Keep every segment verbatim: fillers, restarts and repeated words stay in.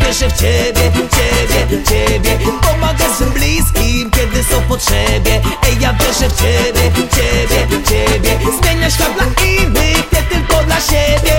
wierzę w ciebie, ciebie, ciebie. Pomagaj swym bliskim, kiedy są w potrzebie. Ej, ja wierzę w ciebie, ciebie, ciebie. Zmienia świat dla innych, nie tylko dla siebie.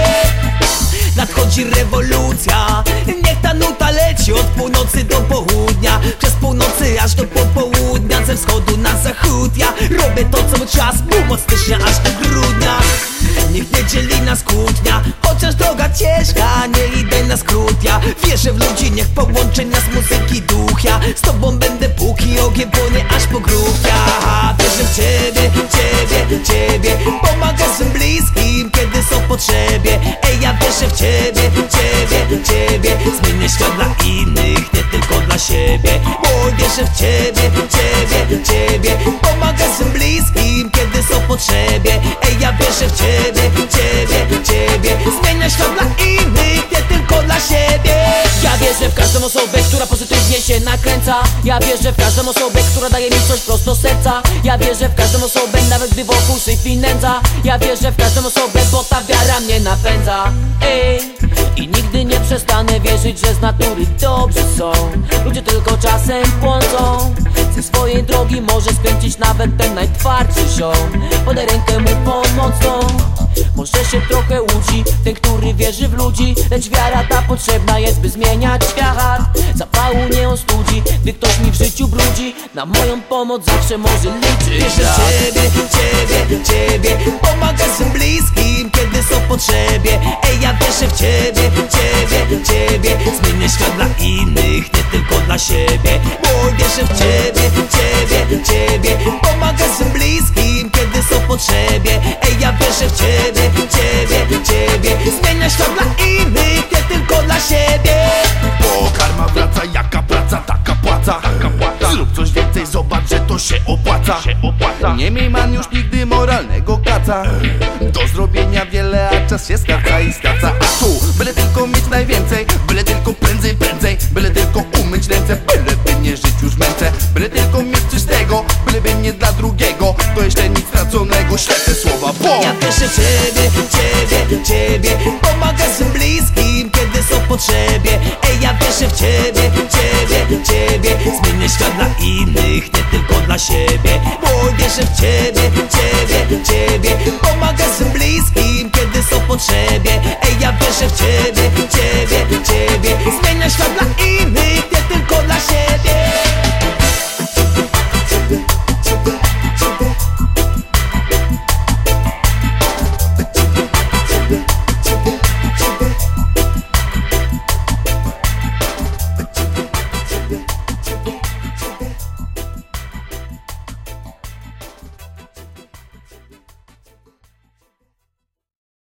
Nadchodzi rewolucja, niech ta nuta leci od północy do południa, przez północy aż do popołudnia, ze wschodu na zachód. Ja robię to cały czas, pół od stycznia aż do grudnia. Niech nie dzieli nas kłótnia, chociaż droga ciężka, nie idę na skrót. Ja wierzę w ludzi, niech połączy nas muzyki duch. Ja z tobą będę póki ogień płonie aż po grób. Ja wierzę w ciebie, ciebie, ciebie. Pomagaj swym bliskim, kiedy są w potrzebie. Ej, ja wierzę w ciebie, ciebie, ciebie. Zmienię świat dla innych, nie tylko dla siebie. Bo wierzę w ciebie, ciebie, ciebie. Pomagaj swym bliskim, kiedy są w potrzebie. Ej, ja wierzę w ciebie, ciebie, ciebie. Zmienia świat dla innych, nie tylko dla siebie. Ja wierzę w każdą osobę, która pozytywnie się nakręca. Ja wierzę w każdą osobę, która daje mi coś prosto z serca. Ja wierzę w każdą osobę, nawet gdy wokół syf i nędza. Ja wierzę w każdą osobę, bo ta wiara mnie napędza. Ej, i nigdy nie przestanę wierzyć, że z natury dobrzy są. Ludzie tylko czasem błądzą. Ze swojej drogi może skręcić nawet ten najtwardszy ziom. Podaj rękę mu pomocną. Może się trochę łudzi ten, który wierzy w ludzi, lecz wiara ta potrzebna jest, by zmieniać świat. Zapału nie ostudzi, gdy ktoś mi w życiu brudzi. Na moją pomoc zawsze może liczyć. Wierzę w ciebie, ciebie, ciebie. Pomagaj swym bliskim, kiedy są w potrzebie. Ej, ja wierzę w ciebie, ciebie, ciebie. Zmienię świat dla innych, nie tylko dla siebie. Bo wierzę w ciebie, ciebie, ciebie. Pomagaj swym bliskim, kiedy są w potrzebie. Ej, ja wierzę w ciebie, ciebie, ciebie. Zmienia świat dla innych, nie tylko dla siebie. Bo karma wraca, jaka praca, taka płaca. Zrób coś więcej, zobacz, że to się opłaca. Nie miej man już nigdy moralnego kaca. Do zrobienia wiele, a czas się skraca i skraca. A tu, byle tylko mieć najwięcej, byle tylko prędzej, prędzej. Byle tylko umyć ręce, byleby nie żyć już męce. Byle tylko mieć coś tego, byleby nie dla drugiego. To jeszcze nic straconego, ślepte słowa, bo ja wierzę w ciebie, ciebie, ciebie. Pomagaj swym bliskim, kiedy są w potrzebie. Ej, ja wierzę w ciebie, ciebie, ciebie. Zmienię świat dla innych, nie tylko dla siebie. Bo